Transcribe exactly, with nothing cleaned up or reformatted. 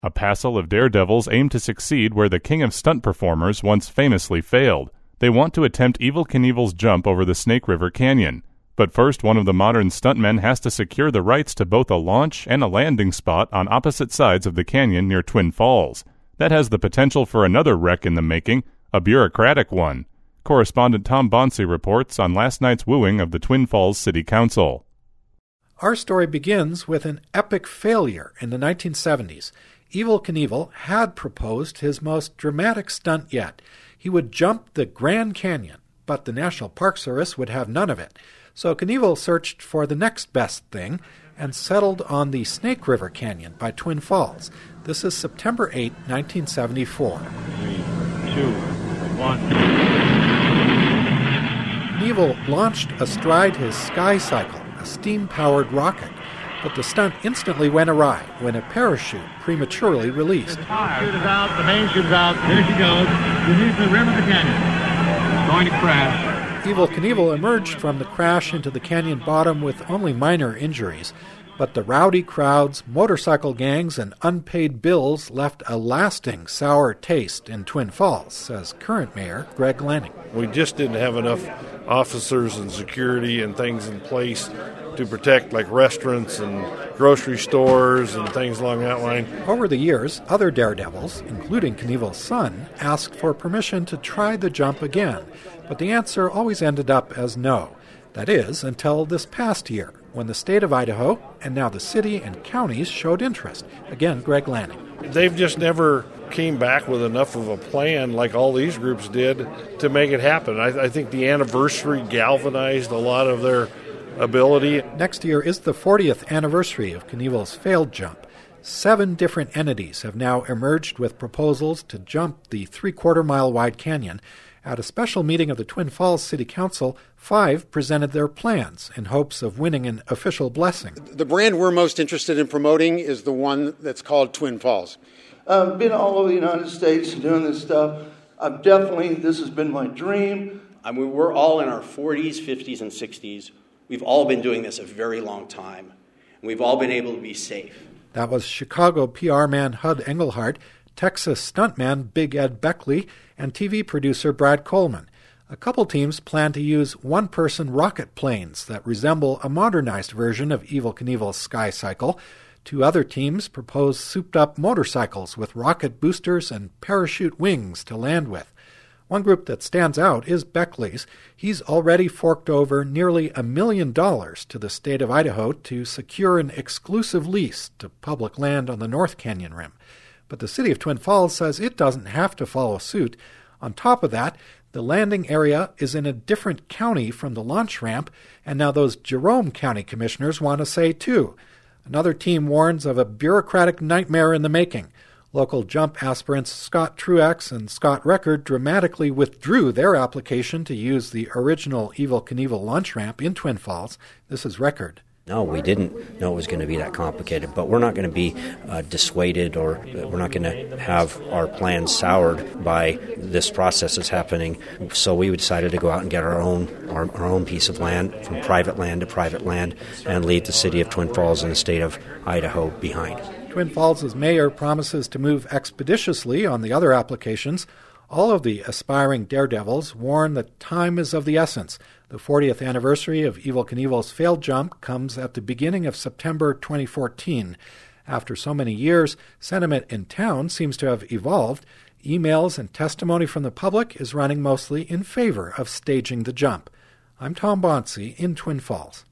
A passel of daredevils aim to succeed where the king of stunt performers once famously failed. They want to attempt Evel Knievel's jump over the Snake River Canyon. But first, one of the modern stuntmen has to secure the rights to both a launch and a landing spot on opposite sides of the canyon near Twin Falls. That has the potential for another wreck in the making, a bureaucratic one. Correspondent Tom Bonsi reports on last night's wooing of the Twin Falls City Council. Our story begins with an epic failure in the nineteen seventies. Evel Knievel had proposed his most dramatic stunt yet. He would jump the Grand Canyon, but the National Park Service would have none of it. So Knievel searched for the next best thing and settled on the Snake River Canyon by Twin Falls. This is September eighth, nineteen seventy-four. Three, two, one. Knievel launched astride his Sky Cycle, a steam-powered rocket. But the stunt instantly went awry when a parachute prematurely released. The chute is out, the main chute is out. There she goes. Beneath the rim of the canyon. It's going to crash. Evel Knievel emerged from the crash into the canyon bottom with only minor injuries. But the rowdy crowds, motorcycle gangs, and unpaid bills left a lasting sour taste in Twin Falls, says current mayor Greg Lanning. We just didn't have enough officers and security and things in place to protect like restaurants and grocery stores and things along that line. Over the years, other daredevils, including Knievel's son, asked for permission to try the jump again, but the answer always ended up as no. That is, until this past year, when the state of Idaho and now the city and counties showed interest. Again, Greg Lanning. They've just never came back with enough of a plan like all these groups did to make it happen. I, I think the anniversary galvanized a lot of their ability. Next year is the fortieth anniversary of Knievel's failed jump. Seven different entities have now emerged with proposals to jump the three-quarter mile wide canyon. At a special meeting of the Twin Falls City Council, five presented their plans in hopes of winning an official blessing. The brand we're most interested in promoting is the one that's called Twin Falls. I've been all over the United States doing this stuff. I've definitely, this has been my dream. I mean, we're all in our forties, fifties, and sixties. We've all been doing this a very long time, and we've all been able to be safe. That was Chicago P R man Hud Engelhardt, Texas stuntman Big Ed Beckley, and T V producer Brad Coleman. A couple teams plan to use one-person rocket planes that resemble a modernized version of Evel Knievel's Sky Cycle. Two other teams propose souped-up motorcycles with rocket boosters and parachute wings to land with. One group that stands out is Beckley's. He's already forked over nearly a million dollars to the state of Idaho to secure an exclusive lease to public land on the North Canyon Rim. But the city of Twin Falls says it doesn't have to follow suit. On top of that, the landing area is in a different county from the launch ramp, and now those Jerome County commissioners want to say too. Another team warns of a bureaucratic nightmare in the making. Local jump aspirants Scott Truax and Scott Record dramatically withdrew their application to use the original Evel Knievel launch ramp in Twin Falls. This is Record. No, we didn't know it was going to be that complicated, but we're not going to be uh, dissuaded, or we're not going to have our plans soured by this process that's happening. So we decided to go out and get our own our, our own piece of land, from private land to private land, and leave the city of Twin Falls and the state of Idaho behind. Twin Falls' mayor promises to move expeditiously on the other applications. All of the aspiring daredevils warn that time is of the essence. The fortieth anniversary of Evel Knievel's failed jump comes at the beginning of September twenty fourteen. After so many years, sentiment in town seems to have evolved. Emails and testimony from the public is running mostly in favor of staging the jump. I'm Tom Bonsi in Twin Falls.